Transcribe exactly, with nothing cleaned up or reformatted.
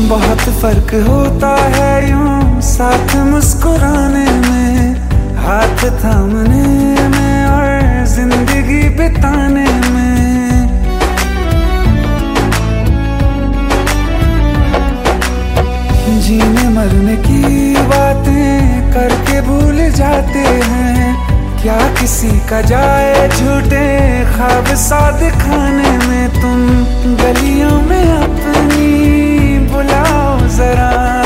बहुत फर्क होता है यूं साथ मुस्कुराने में, हाथ थामने में और जिंदगी बिताने में। जीने मरने की बातें करके भूल जाते हैं, क्या किसी का जाए झूठे ख्वाब सा दिखाने में। तुम गलियों में अपनी बुलाओ जरा,